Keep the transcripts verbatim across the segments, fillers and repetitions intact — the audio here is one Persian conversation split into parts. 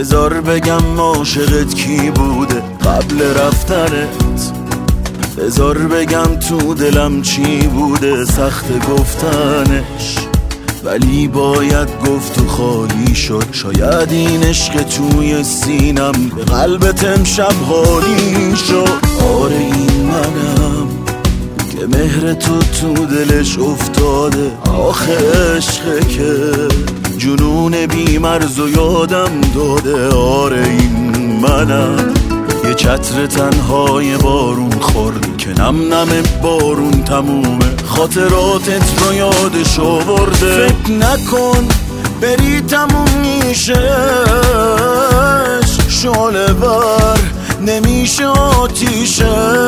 بذار بگم عاشقت کی بوده قبل رفتنت، بذار بگم تو دلم چی بوده سخت گفتنش، ولی باید گفت و خالی شد. شاید این عشق توی سینم به قلبت امشب حالی شد. آره این منم که مهر تو تو دلش افتاده، آخه عشقه که جنون بی‌مرز و یادم داده. آره این منم یه چتر تنهای بارون خورد که نم نم بارون تمومه، خاطراتت رو یادش آورده. فکر نکن بری تموم میشش، شعله ور نمیشه آتیشش.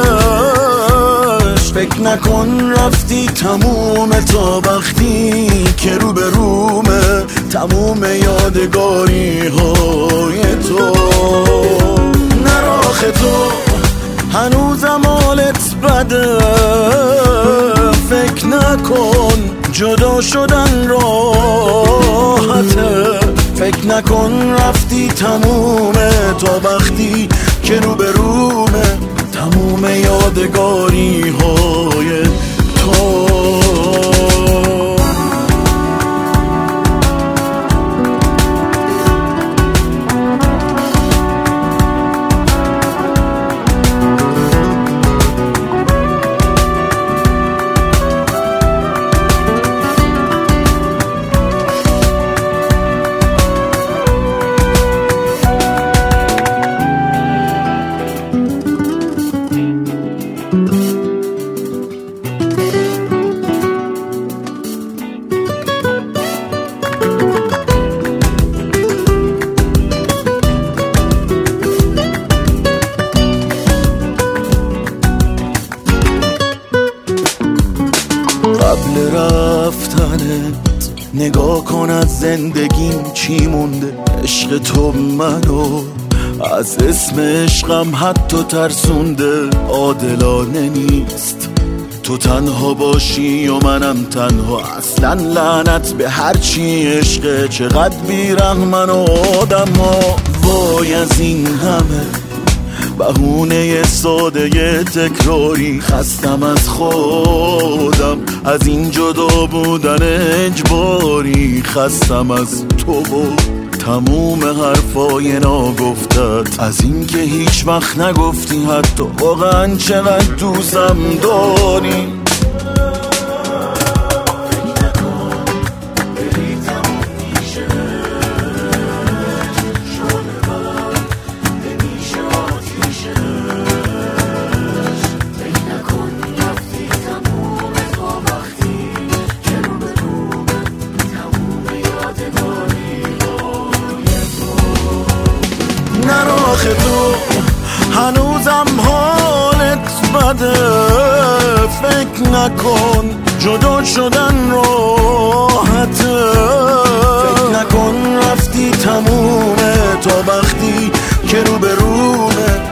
فکر نکن رفتی تمومه تا وقتی که رو به رومه تموم یادگاری های تو. نراخ تو هنوزم حالت بده، فکر نکن جدا شدن راحته. فکر نکن رفتی تمومه تا وقتی که رو به رومه تموم یادگاری های تو. قبل رفتنت نگاه کن از زندگیم چی مونده. عشق تو منو از اسم عشقم حتی ترسونده. عادلانه نیست تو تنها باشی و منم تنها، اصلا لعنت به هرچی عشقه. چقدر بیرحمن آدم ها، وای از این همه بهونه ساده تکراری. خستم از خودم از این جدا بودن اجباری، خستم از تو و تموم حرفای ناگفتت، از این که هیچ وقت نگفتی حتی واقعا چقدر دوستم داری. نراخ تو هنوزم حالت بده، فکر نکن جدا شدن راحته. فکر نکن رفتی تمومه تا وقتی که رو به رومه